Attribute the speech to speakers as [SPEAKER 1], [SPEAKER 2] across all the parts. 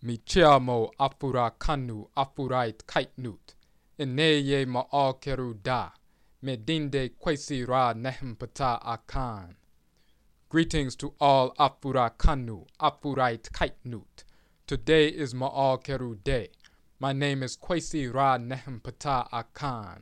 [SPEAKER 1] Mi chiamo Afura Kanu Afurait Kaitnut. Ineye Ma'akeru Da. Medinde Kwesi Ra Nehempata Akan. Greetings to all Afura Kanu Afurait Kaitnut. Today is Ma'akeru Day. My name is Kwesi Ra Nehempata Akan.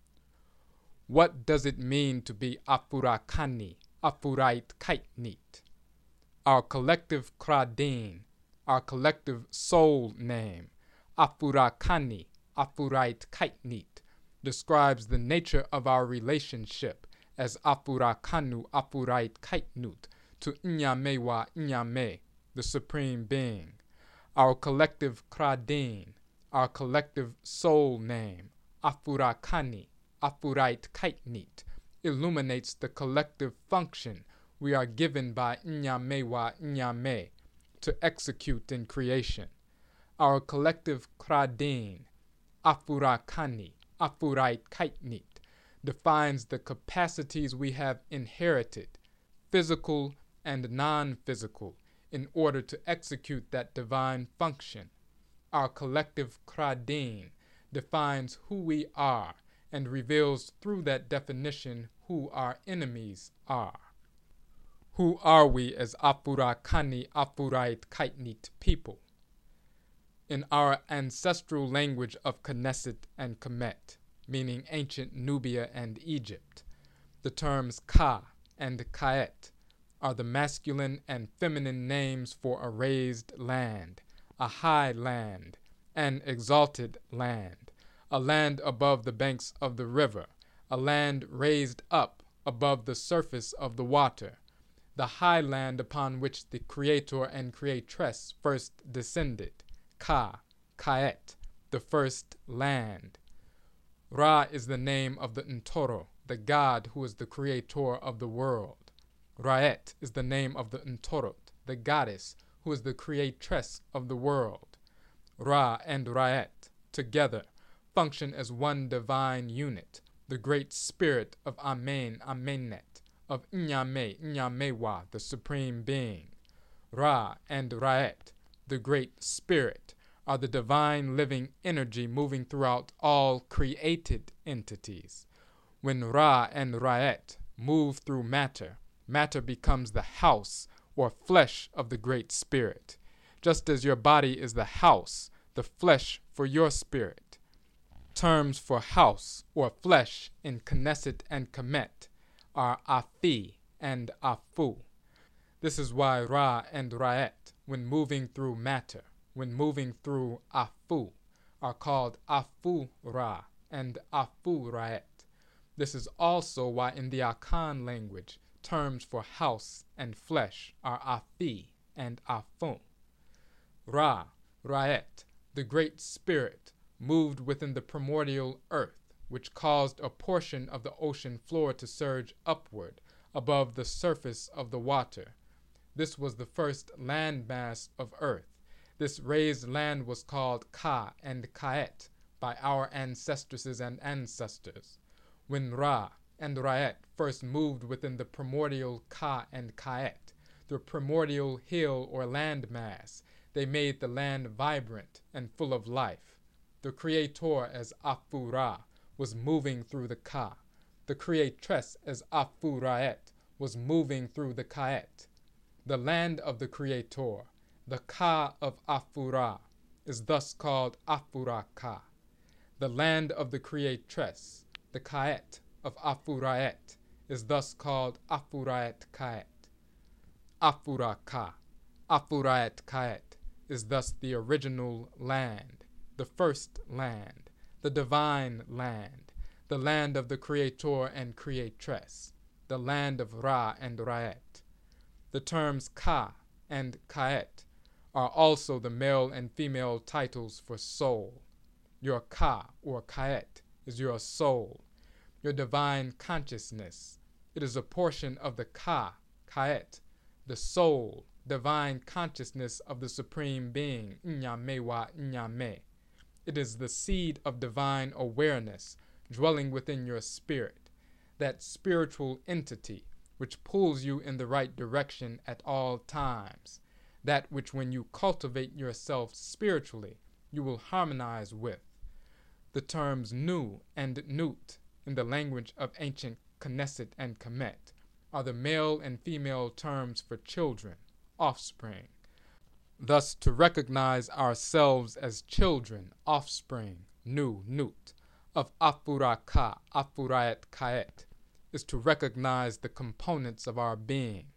[SPEAKER 1] What does it mean to be Afura Kani, Afurait Kaitnit? Our collective Kradin, our collective soul name, Afura Kani, Afurait Kaitnit, describes the nature of our relationship as Afura Kanu Afurait Kaitnut to Nyamewa Nyame, the Supreme Being. Our collective Kradin, our collective soul name, Afura Kani, Afurait Kaitnit, illuminates the collective function we are given by Nyamewa Nyame to execute in creation. Our collective Kradin, Afura Kani, Afurait Kaitnit, defines the capacities we have inherited, physical and non-physical, in order to execute that divine function. Our collective Kradin defines who we are and reveals through that definition who our enemies are. Who are we as Afura Kani Afurait Kaitnit people? In our ancestral language of Knesset and Kemet, meaning ancient Nubia and Egypt, the terms Ka and Kaet are the masculine and feminine names for a raised land, a high land, an exalted land, a land above the banks of the river, a land raised up above the surface of the water, the high land upon which the Creator and Creatress first descended, Ka, Kaet, the first land. Ra is the name of the Ntoro, the God who is the Creator of the world. Raet is the name of the Ntorot, the goddess who is the Creatress of the world. Ra and Raet, together, function as one divine unit, the great spirit of Amen, Amenet, of Nyame, Nyamewa, the Supreme Being. Ra and Raet, the great spirit, are the divine living energy moving throughout all created entities. When Ra and Raet move through matter, matter becomes the house or flesh of the great spirit, just as your body is the house, the flesh for your spirit. Terms for house or flesh in Knesset and Kemet are Afi and Afu. This is why Ra and Raet, when moving through matter, when moving through Afu, are called Afu Ra and Afu Raet. This is also why in the Akan language, terms for house and flesh are Afi and Afu. Ra, Raet, the great spirit, moved within the primordial earth, which caused a portion of the ocean floor to surge upward above the surface of the water. This was the first land mass of earth. This raised land was called Ka and Kaet by our ancestresses and ancestors. When Ra and Raet first moved within the primordial Ka and Kaet, the primordial hill or land mass, they made the land vibrant and full of life. The Creator as Afu Ra was moving through the Ka. The Creatress as Afu Raet was moving through the Kaet. The land of the Creator, the Ka of Afu Ra, is thus called Afura Ka. The land of the Creatress, the Kaet of Afu Raet, is thus called Afurait Kaet. Afura Ka, Afurait Kaet, is thus the original land, the first land, the divine land, the land of the Creator and Creatress, the land of Ra and Raet. The terms Ka and Kaet are also the male and female titles for soul. Your Ka or Kaet is your soul, your divine consciousness. It is a portion of the Ka, Kaet, the soul, divine consciousness of the Supreme Being, Nyamewa Nyame. It is the seed of divine awareness dwelling within your spirit, that spiritual entity which pulls you in the right direction at all times, that which when you cultivate yourself spiritually, you will harmonize with. The terms Nu and Nut in the language of ancient Knesset and Kemet are the male and female terms for children, offspring. Thus, to recognize ourselves as children, offspring, Nu, Nut, of Afura Ka, Afurayet Kaet, is to recognize the components of our being.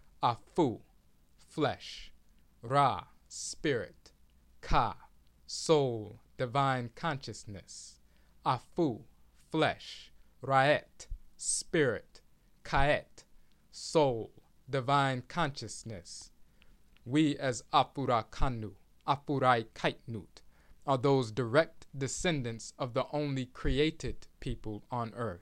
[SPEAKER 1] Afu, flesh, Ra, spirit, Ka, soul, divine consciousness. Afu, flesh, Raet, spirit, Kaet, soul, divine consciousness. We as Apura Kanu, Apurai Kaitnut, are those direct descendants of the only created people on earth.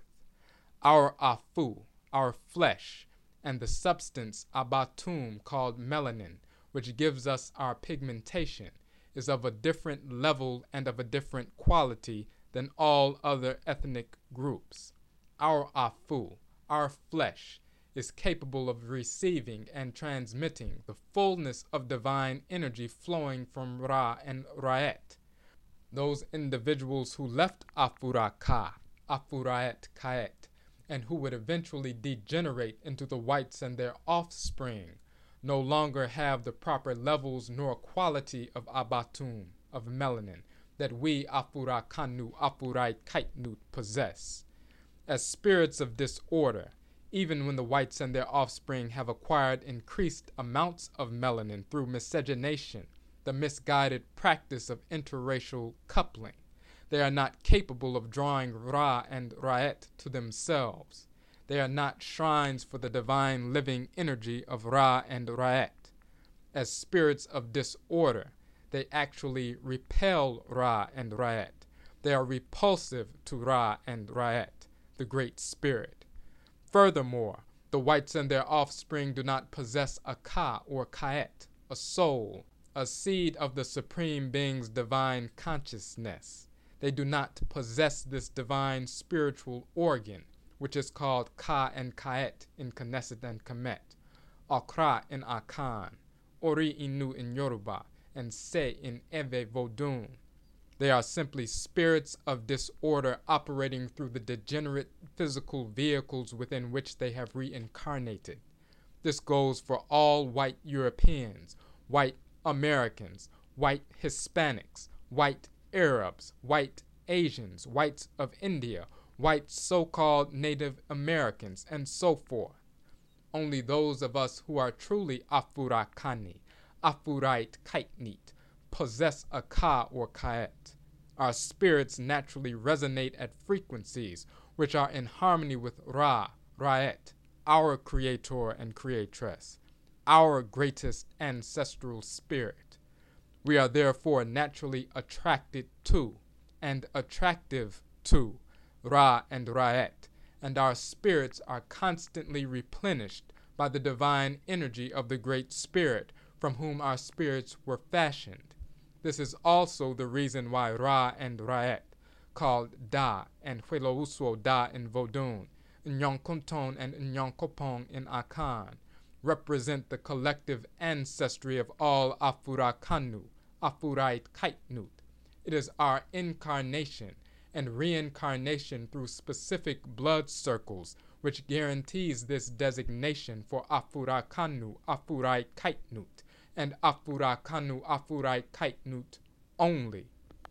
[SPEAKER 1] Our Afu, our flesh, and the substance Abatum called melanin, which gives us our pigmentation, is of a different level and of a different quality than all other ethnic groups. Our Afu, our flesh, is capable of receiving and transmitting the fullness of divine energy flowing from Ra and Raet. Those individuals who left Afura Ka, Afurayet Kaet, and who would eventually degenerate into the whites and their offspring, no longer have the proper levels nor quality of Abatum, of melanin, that we Afura Kanu, Afurai Kaitnut possess. As spirits of disorder, even when the whites and their offspring have acquired increased amounts of melanin through miscegenation, the misguided practice of interracial coupling, they are not capable of drawing Ra and Raet to themselves. They are not shrines for the divine living energy of Ra and Raet. As spirits of disorder, they actually repel Ra and Raet. They are repulsive to Ra and Raet, the Great Spirit. Furthermore, the whites and their offspring do not possess a Ka or Kaet, a soul, a seed of the Supreme Being's divine consciousness. They do not possess this divine spiritual organ, which is called Ka and Kaet in Knesset and Kemet, Akra in Akan, Ori Inu in Yoruba, and Se in Ewe Vodun. They are simply spirits of disorder operating through the degenerate physical vehicles within which they have reincarnated. This goes for all white Europeans, white Americans, white Hispanics, white Arabs, white Asians, whites of India, white so-called Native Americans, and so forth. Only those of us who are truly Afurakani, Afurayit Kaitnit, possess a Ka or Kaet. Our spirits naturally resonate at frequencies which are in harmony with Ra, Raet, our creator and creatress, our greatest ancestral spirit. We are therefore naturally attracted to and attractive to Ra and Raet, and our spirits are constantly replenished by the divine energy of the Great Spirit from whom our spirits were fashioned. This is also the reason why Ra and Raet, called Da and Huelousuo Da in Vodun, Nyonkunton and Nyonkopong in Akan, represent the collective ancestry of all Afurakanu, Afurayit Kaitnut. It is our incarnation and reincarnation through specific blood circles which guarantees this designation for Afurakanu, Afurayit Kaitnut, and Afurakanu, Afurayit Kaitnut only.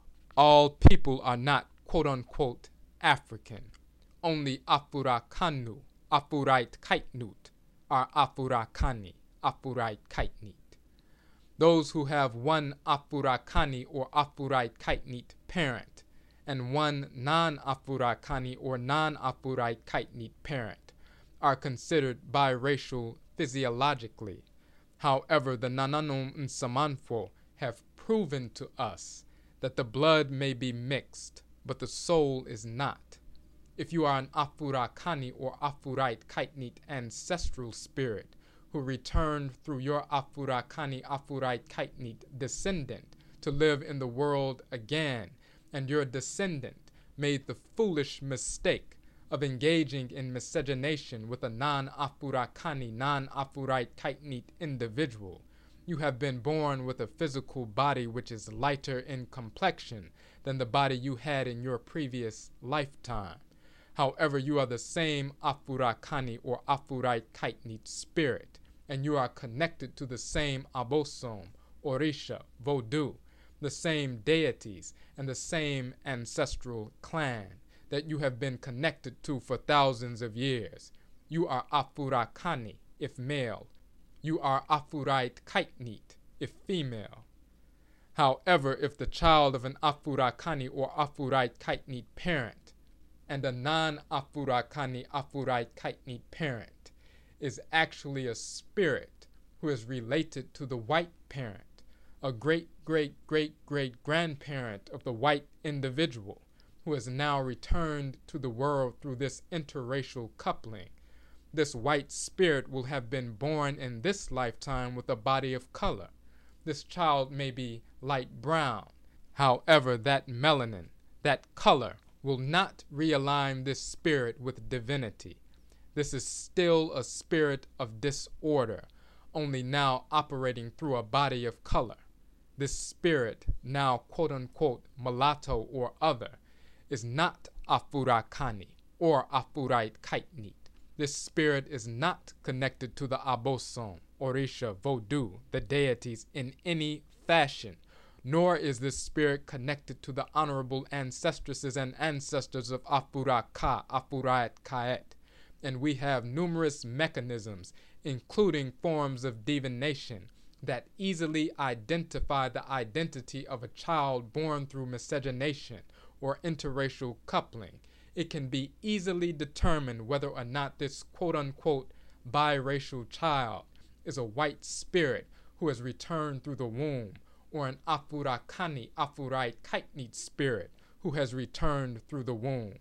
[SPEAKER 1] All people are not quote-unquote African. Only Afurakanu, Afurayit Kaitnut are Afurakani, Afurayit Kaitnit. Those who have one Afurakani or Afurayit Kaitnit parent and one non-Afurakani or non-Afurayit Kaitnit parent are considered biracial physiologically. However, the Nananum Nsamanfo have proven to us that the blood may be mixed, but the soul is not. If you are an Afurakani or Afurayit Kaitnit ancestral spirit who returned through your Afurakani Afurayit Kaitnit descendant to live in the world again, and your descendant made the foolish mistake of engaging in miscegenation with a non-Afurakani, non-Afurayit Kaitnit individual, You have been born with a physical body which is lighter in complexion than the body you had in your previous lifetime. However, you are the same Afurakani or Afurai Kaitnit spirit, and you are connected to the same Abosom, Orisha, Vodou, the same deities, and the same ancestral clan that you have been connected to for thousands of years. You are Afurakani, if male. You are Afurait Kaitnit, if female. However, if the child of an Afurakani or Afurait Kaitnit parent and a non-Afurakani Afurait Kaitnit parent is actually a spirit who is related to the white parent, a great-great-great-great-grandparent of the white individual who has now returned to the world through this interracial coupling, this white spirit will have been born in this lifetime with a body of color. This child may be light brown. However, that melanin, that color, will not realign this spirit with divinity. This is still a spirit of disorder, only now operating through a body of color. This spirit, now quote-unquote mulatto or other, is not Afurakani or Afurait Kaitnit. This spirit is not connected to the Abosom, Orisha, Vodou, the deities in any fashion, nor is this spirit connected to the honorable ancestresses and ancestors of Afuraka, Afurait Kaet. And we have numerous mechanisms, including forms of divination, that easily identify the identity of a child born through miscegenation or interracial coupling. It can be easily determined whether or not this quote-unquote biracial child is a white spirit who has returned through the womb, or an Afurakani Afurait Kaitnit spirit who has returned through the womb.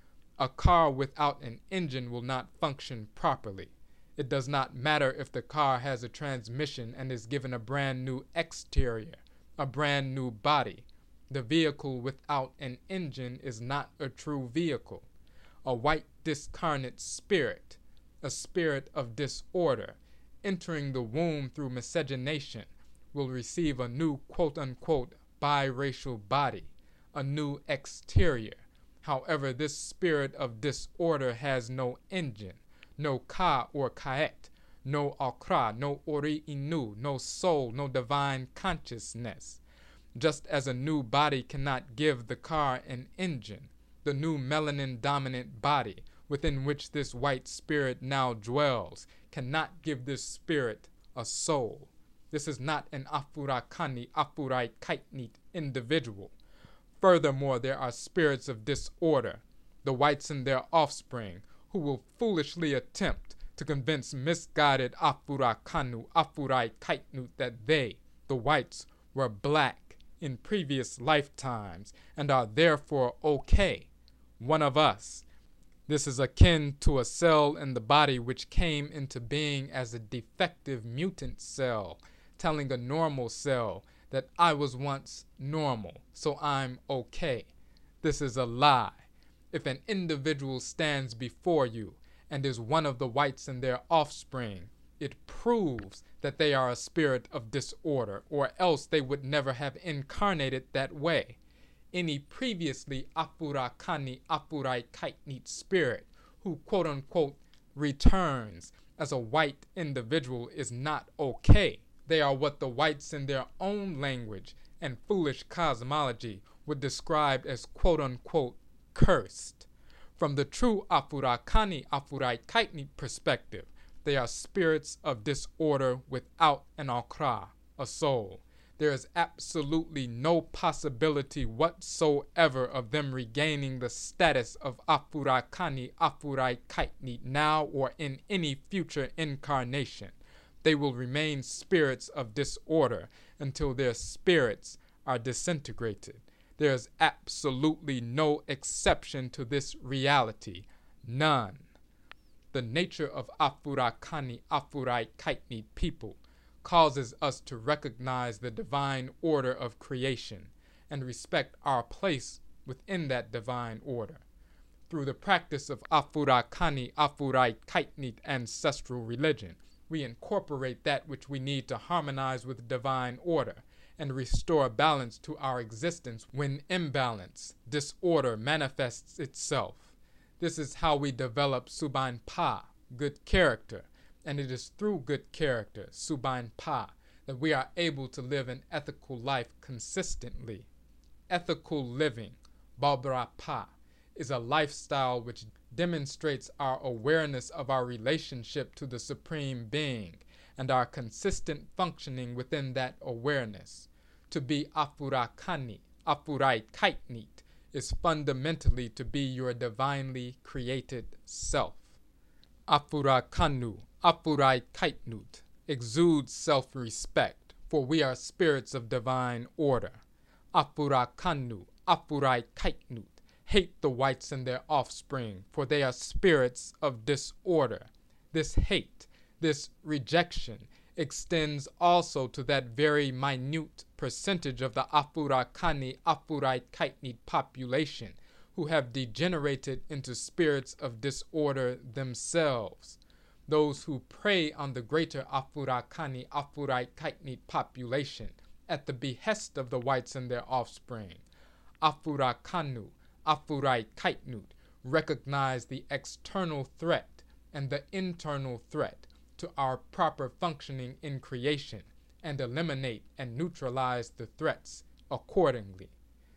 [SPEAKER 1] A car without an engine will not function properly. It does not matter if the car has a transmission and is given a brand new exterior, a brand new body. The vehicle without an engine is not a true vehicle. A white discarnate spirit, a spirit of disorder, entering the womb through miscegenation, will receive a new quote-unquote biracial body, a new exterior. However, this spirit of disorder has no engine, no ka or kaet, no akra, no ori inu, no soul, no divine consciousness. Just as a new body cannot give the car an engine, the new melanin-dominant body within which this white spirit now dwells cannot give this spirit a soul. This is not an Afurakani Afurait Kaitnit individual. Furthermore, there are spirits of disorder, the whites and their offspring, who will foolishly attempt to convince misguided Afurakanu Afurait Kaitnut that they, the whites, were black in previous lifetimes and are therefore okay, one of us. This is akin to a cell in the body which came into being as a defective mutant cell, telling a normal cell that I was once normal, so I'm okay. This is a lie. If an individual stands before you and is one of the whites and their offspring, it proves that they are a spirit of disorder, or else they would never have incarnated that way. Any previously Afurakani Afurait Kaitnit spirit who quote-unquote returns as a white individual is not okay. They are what the whites in their own language and foolish cosmology would describe as quote-unquote cursed. From the true Afurakani Afurait Kaitnit perspective, they are spirits of disorder without an akra, a soul. There is absolutely no possibility whatsoever of them regaining the status of Afurakani Afurait Kaitnit now or in any future incarnation. They will remain spirits of disorder until their spirits are disintegrated. There is absolutely no exception to this reality. None. The nature of Afurakani Afurait Kaitnit people causes us to recognize the divine order of creation and respect our place within that divine order. Through the practice of Afurakani Afurait Kaitnit ancestral religion, we incorporate that which we need to harmonize with divine order and restore balance to our existence when imbalance, disorder manifests itself. This is how we develop Subain Pa, good character, and it is through good character, Subain Pa, that we are able to live an ethical life consistently. Ethical living, Babra Pa, is a lifestyle which demonstrates our awareness of our relationship to the Supreme Being and our consistent functioning within that awareness. To be Afurakani, Afurai Kaitnit, is fundamentally to be your divinely created self. Afurakanu, Afurai Kaitnut, exudes self-respect, for we are spirits of divine order. Afurakanu, Afurai Kaitnut, hate the whites and their offspring, for they are spirits of disorder. This hate, this rejection, extends also to that very minute percentage of the Afurakani Afurai Kaitnit population who have degenerated into spirits of disorder themselves. Those who prey on the greater Afurakani Afurai Kaitnit population at the behest of the whites and their offspring. Afurakanu Afurai Kaitnut recognize the external threat and the internal threat to our proper functioning in creation and eliminate and neutralize the threats accordingly.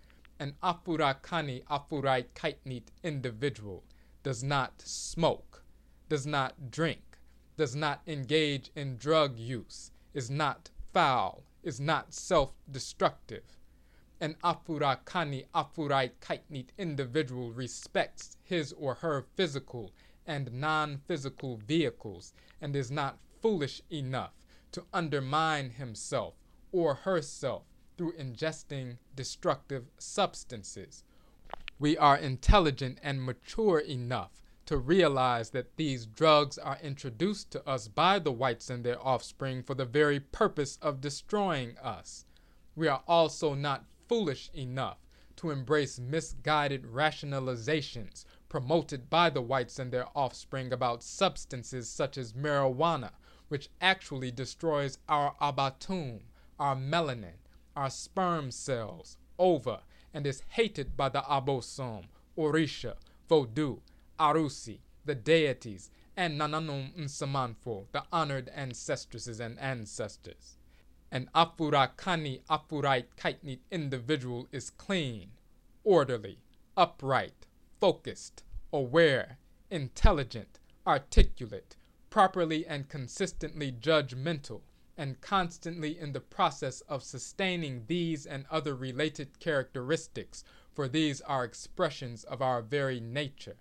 [SPEAKER 1] An Afurakani Afurai Kaitnit individual does not smoke, does not drink, does not engage in drug use, is not foul, is not self-destructive. An Afurakani Afurai Kaitnit individual respects his or her physical and non-physical vehicles and is not foolish enough to undermine himself or herself through ingesting destructive substances. We are intelligent and mature enough to realize that these drugs are introduced to us by the whites and their offspring for the very purpose of destroying us. We are also not foolish enough to embrace misguided rationalizations promoted by the whites and their offspring about substances such as marijuana, which actually destroys our abatum, our melanin, our sperm cells, ova, and is hated by the abosom, orisha, vodou, arusi, the deities, and nananum nsamanfo, the honored ancestresses and ancestors. An Afurakani Afurai Kaitnit individual is clean, orderly, upright, focused, aware, intelligent, articulate, properly and consistently judgmental, and constantly in the process of sustaining these and other related characteristics, for these are expressions of our very nature.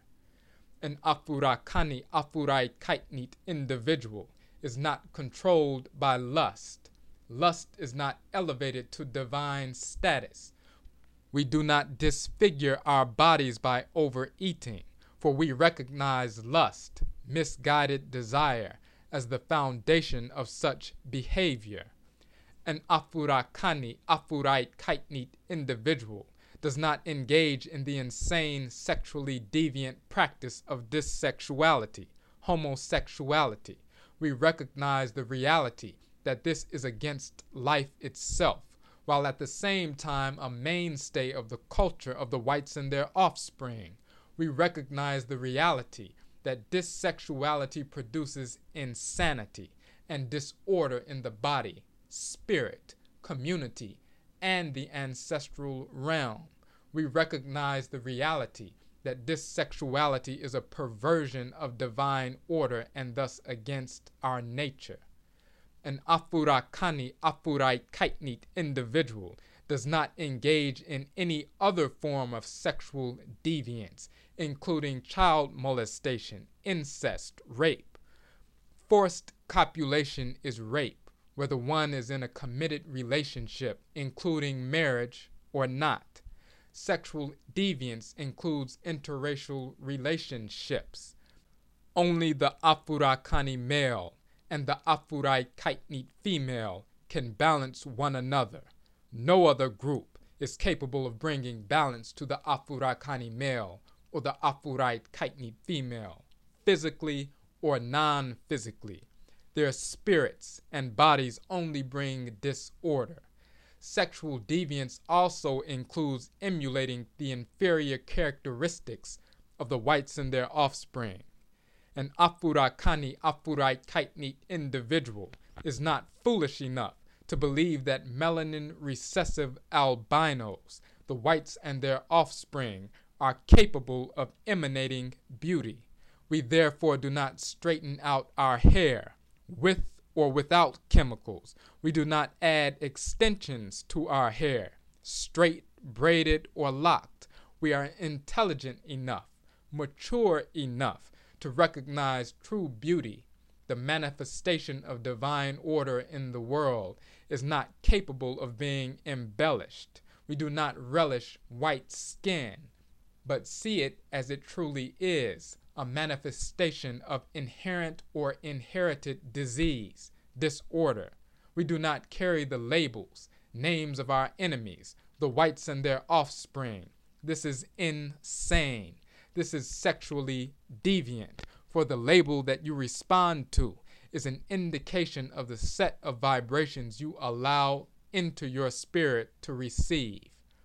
[SPEAKER 1] An Afurakani Afurai Kaitnit individual is not controlled by lust. Lust is not elevated to divine status. We do not disfigure our bodies by overeating, for we recognize lust, misguided desire, as the foundation of such behavior. An Afurakani Afurai Kaitnit individual does not engage in the insane sexually deviant practice of dissexuality, homosexuality. We recognize the reality that this is against life itself, while at the same time a mainstay of the culture of the whites and their offspring. We recognize the reality that dissexuality produces insanity and disorder in the body, spirit, community, and the ancestral realm. We recognize the reality that dissexuality is a perversion of divine order and thus against our nature. An Afurakani Afurai Kaitnit individual does not engage in any other form of sexual deviance, including child molestation, incest, rape. Forced copulation is rape, whether one is in a committed relationship, including marriage, or not. Sexual deviance includes interracial relationships. Only the Afurakani male and the Afurai Kaitnit female can balance one another. No other group is capable of bringing balance to the Afurakani male or the Afurai Kaitnit female, physically or non-physically. Their spirits and bodies only bring disorder. Sexual deviance also includes emulating the inferior characteristics of the whites and their offspring. An Afurakani Afurai Kaitnit individual is not foolish enough to believe that melanin recessive albinos, the whites and their offspring, are capable of emanating beauty. We therefore do not straighten out our hair with or without chemicals. We do not add extensions to our hair, straight, braided, or locked. We are intelligent enough, mature enough to recognize true beauty. The manifestation of divine order in the world is not capable of being embellished. We do not relish white skin, but see it as it truly is, a manifestation of inherent or inherited disease, disorder. We do not carry the labels, names of our enemies, the whites and their offspring. This is insane. This is sexually deviant, for the label that you respond to is an indication of the set of vibrations you allow into your spirit to receive.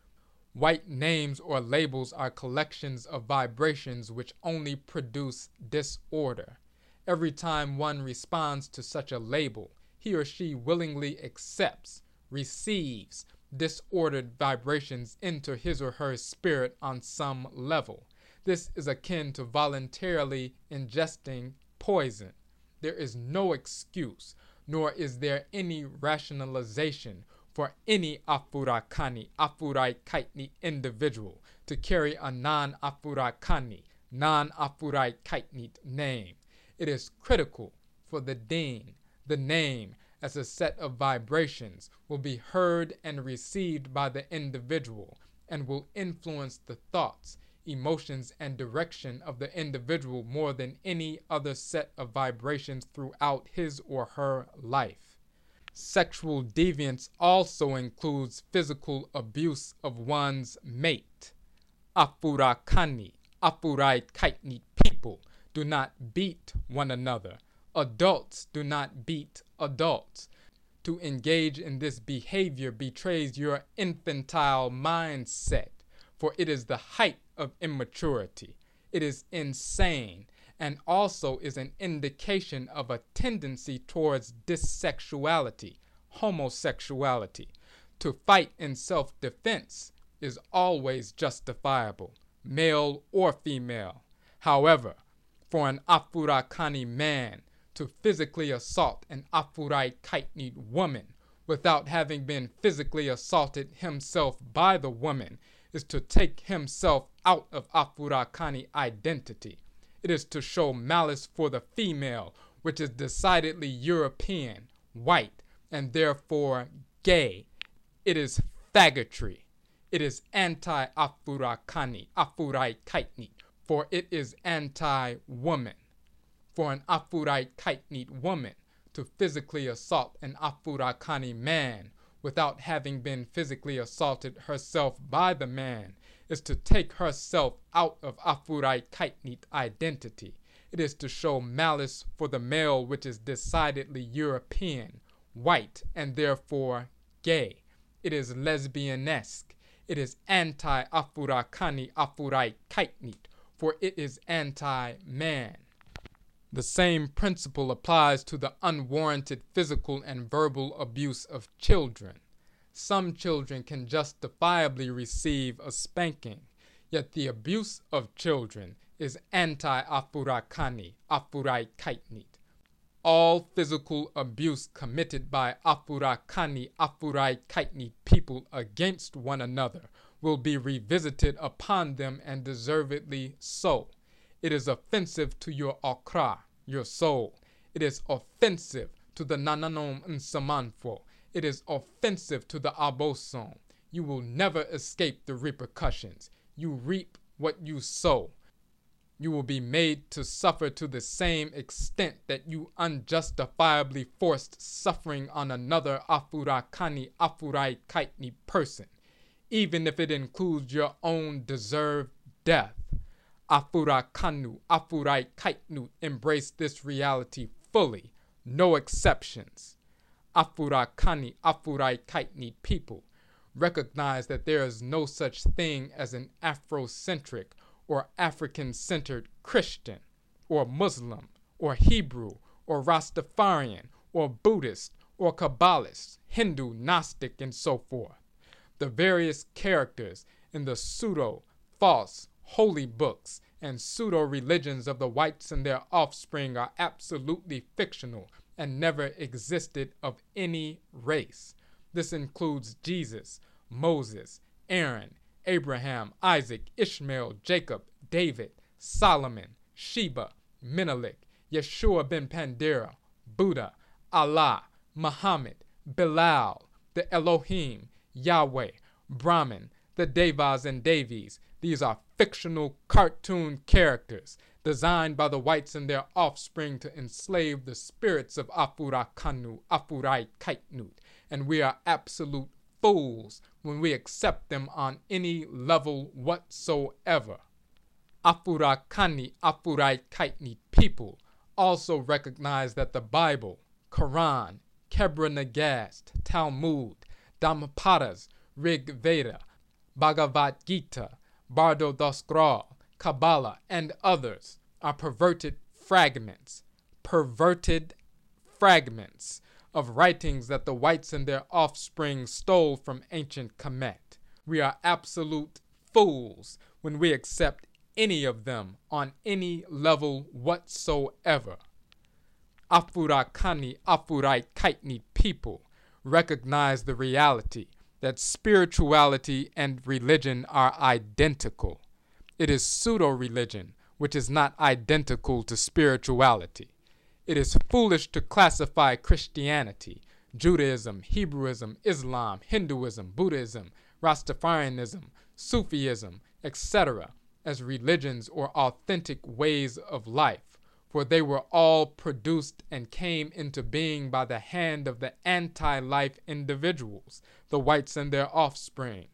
[SPEAKER 1] White names or labels are collections of vibrations which only produce disorder. Every time one responds to such a label, he or she willingly accepts, receives disordered vibrations into his or her spirit on some level. This is akin to voluntarily ingesting poison. There is no excuse, nor is there any rationalization for any Afurakani, Afurai Kaitni individual to carry a non-Afurakani, non-Afurai Kaitnit name. It is critical for the deen, the name, as a set of vibrations, will be heard and received by the individual and will influence the thoughts, emotions, and direction of the individual more than any other set of vibrations throughout his or her life. Sexual deviance also includes physical abuse of one's mate. Afurakani, Afurai Kaitnit people do not beat one another. Adults do not beat adults. To engage in this behavior betrays your infantile mindset, for it is the height of immaturity. It is insane, and also is an indication of a tendency towards dissexuality, homosexuality. To fight in self-defense is always justifiable, male or female. However, for an Afurakani man to physically assault an Afurai Kaitnit woman without having been physically assaulted himself by the woman is to take himself out of Afurakani identity. It is to show malice for the female, which is decidedly European, white, and therefore gay. It is faggotry. It is anti-Afurakani, Afurai Kaitnit, for it is anti-woman. For an Afurai Kaitnit woman to physically assault an Afurakani man without having been physically assaulted herself by the man is to take herself out of Afurai Kaitnit identity. It is to show malice for the male, which is decidedly European, white, and therefore gay. It is lesbianesque. It is anti-Afurakani Afurai Kaitnit, for it is anti-man. The same principle applies to the unwarranted physical and verbal abuse of children. Some children can justifiably receive a spanking, yet the abuse of children is anti-Afurakani, Afurai Kaitnit. All physical abuse committed by Afurakani, Afurai Kaitnit people against one another will be revisited upon them, and deservedly so. It is offensive to your akra, your soul. It is offensive to the Nananom Nsamanfo. It is offensive to the Aboson. You will never escape the repercussions. You reap what you sow. You will be made to suffer to the same extent that you unjustifiably forced suffering on another Afurakani Afurai Kaitni person, even if it includes your own deserved death. Afurakanu Afurai Kaitnu embrace this reality fully. no exceptions. Afurakani Afurai Kaitni people recognize that there is no such thing as an Afrocentric or African-centered Christian or Muslim or Hebrew or Rastafarian or Buddhist or Kabbalist, Hindu, Gnostic, and so forth. The various characters in the pseudo, false, holy books and pseudo-religions of the whites and their offspring are absolutely fictional and never existed of any race. This includes Jesus, Moses, Aaron, Abraham, Isaac, Ishmael, Jacob, David, Solomon, Sheba, Menelik, Yeshua ben Pandera, Buddha, Allah, Muhammad, Bilal, the Elohim, Yahweh, Brahman, the Devas and Devis. These are fictional cartoon characters designed by the whites and their offspring to enslave the spirits of Afura Kanu, Afurai Kaitnut, and we are absolute fools when we accept them on any level whatsoever. Afura Kani, Afurai Kaitnit people also recognize that the Bible, Quran, Kebra Nagast, Talmud, Dhammapadas, Rig Veda, Bhagavad Gita, Bardo Doskral, Kabbalah, and others are perverted fragments of writings that the whites and their offspring stole from ancient Kemet. We are absolute fools when we accept any of them on any level whatsoever. Afura Kani Afurai Kaitni people recognize the reality that spirituality and religion are identical. It is pseudo-religion, which is not identical to spirituality. It is foolish to classify Christianity, Judaism, Hebrewism, Islam, Hinduism, Buddhism, Rastafarianism, Sufism, etc. as religions or authentic ways of life, for they were all produced and came into being by the hand of the anti-life individuals, the whites and their offspring.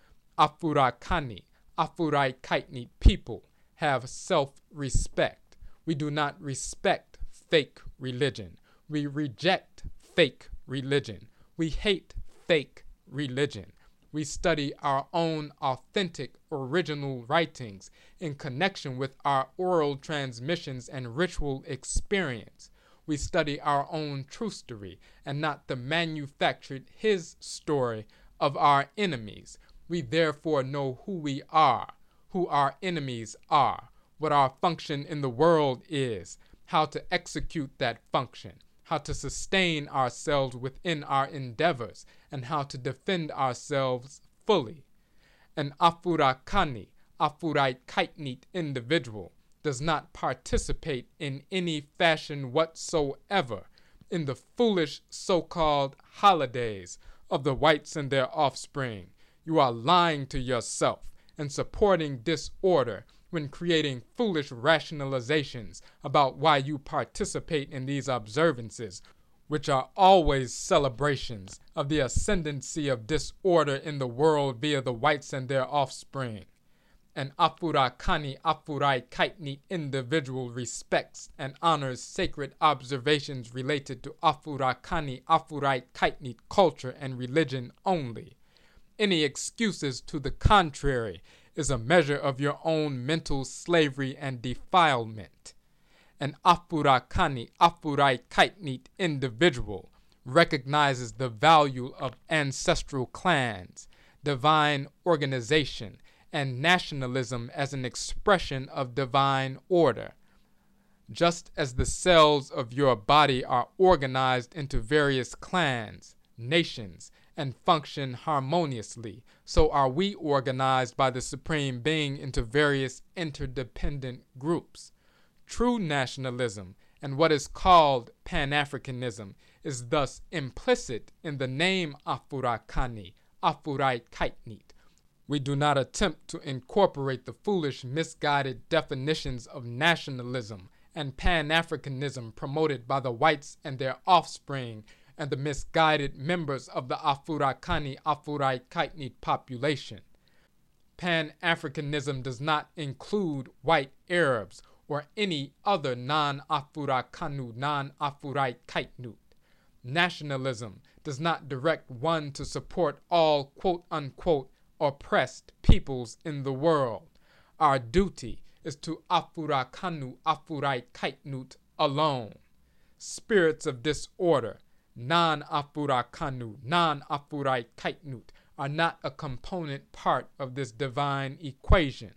[SPEAKER 1] Afura Kani, Afurai Kaitni people have self-respect. We do not respect fake religion. We reject fake religion. We hate fake religion. We study our own authentic original writings in connection with our oral transmissions and ritual experience. We study our own true story and not the manufactured his story of our enemies. We therefore know who we are, who our enemies are, what our function in the world is, how to execute that function, how to sustain ourselves within our endeavors, and how to defend ourselves fully. An Afura Kani, Afurai Kaitnit individual does not participate in any fashion whatsoever in the foolish so-called holidays of the whites and their offspring. You are lying to yourself and supporting disorder when creating foolish rationalizations about why you participate in these observances, which are always celebrations of the ascendancy of disorder in the world via the whites and their offspring. An Afura Kani Afurai Kaitnit individual respects and honors sacred observations related to Afura Kani Afurai Kaitnit culture and religion only. Any excuses to the contrary is a measure of your own mental slavery and defilement. An Afura Kani Afurai Kaitnit individual recognizes the value of ancestral clans, divine organization, and nationalism as an expression of divine order. Just as the cells of your body are organized into various clans, nations, and function harmoniously, so are we organized by the Supreme Being into various interdependent groups. True nationalism and what is called Pan-Africanism is thus implicit in the name Afura Kani, Afurai Kaitnit. We do not attempt to incorporate the foolish, misguided definitions of nationalism and Pan-Africanism promoted by the whites and their offspring and the misguided members of the Afura Kani Afurai Kaitnit population. Pan-Africanism does not include white Arabs or any other non-Afura Kanu, non-Afurite Kaitnut. Nationalism does not direct one to support all quote-unquote oppressed peoples in the world. Our duty is to Afura Kanu, Afurite Kaitnut alone. Spirits of disorder, non-Afura Kanu, non-Afurite Kaitnut, are not a component part of this divine equation.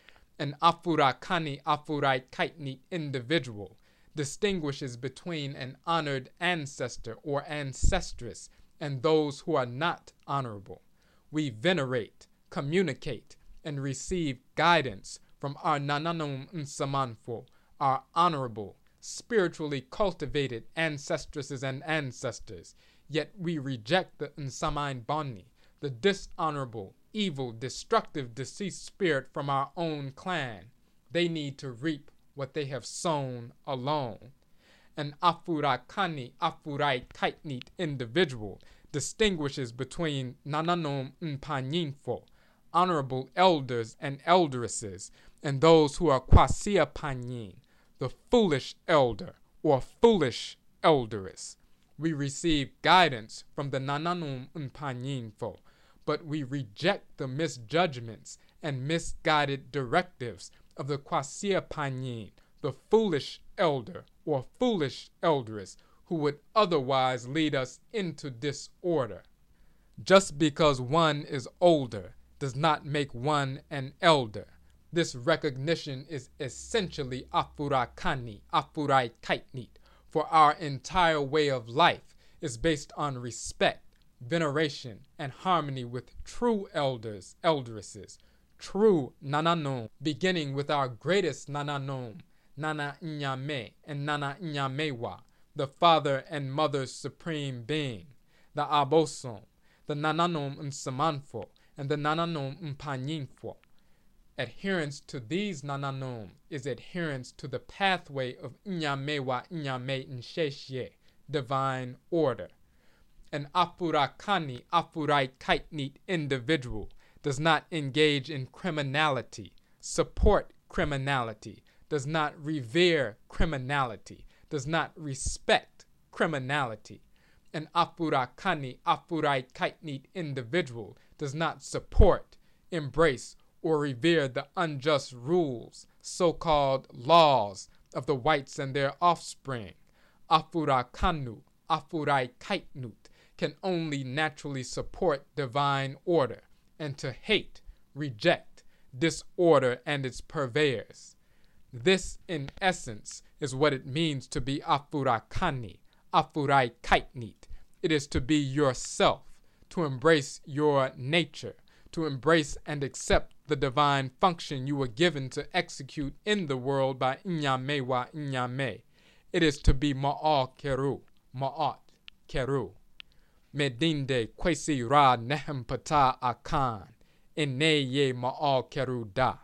[SPEAKER 1] An Afura Kani, Afurite Kaitnit individual distinguishes between an honored ancestor or ancestress and those who are not honorable. We venerate, communicate, and receive guidance from our Nananum Nsamanfo, our honorable, spiritually cultivated ancestresses and ancestors, yet we reject the Nsamain Bani, the dishonorable, evil, destructive, deceased spirit from our own clan. They need to reap what they have sown alone. An Afura Kani, Afurite Kaitnit individual distinguishes between Nananom Mpanyinfo, honorable elders and elderesses, and those who are Kwasia Panyin, the foolish elder or foolish elderess. We receive guidance from the Nananum Mpanyinfo, but we reject the misjudgments and misguided directives of the Kwasia Panyin, the foolish elder or foolish elderess, who would otherwise lead us into disorder. Just because one is older does not make one an elder. This recognition is essentially Afura Kani, Afurite Kaitnit, for our entire way of life is based on respect, veneration, and harmony with true elders, elderesses, true Nananom, beginning with our greatest Nananom, Nana Nyame and Nana Nyamewa, the Father and Mother's Supreme Being, the Abosom, the Nananom Nsamanfo, and the Nananom Mpanyinfo. Adherence to these Nananom is adherence to the pathway of Nyamewa Nyame Nsheshye, divine order. An Afura Kani, Afurite Kaitnit individual does not engage in criminality, support criminality, does not revere criminality, does not respect criminality. An Afura Kani, Afurite Kaitnit individual does not support, embrace, or revere the unjust rules, so-called laws of the whites and their offspring. Afura Kanu, Afurite Kaitnut can only naturally support divine order and to hate, reject, disorder and its purveyors. This, in essence, is what it means to be Afura Kani, Afurite Kaitnit. It is to be yourself, to embrace your nature, to embrace and accept the divine function you were given to execute in the world by Nyamewa Nyame. It is to be Ma'al Keru, Ma'at Keru. Medinde Kwesi Ra Nehem Pata Akan, Ineye Ma'al Keru Da.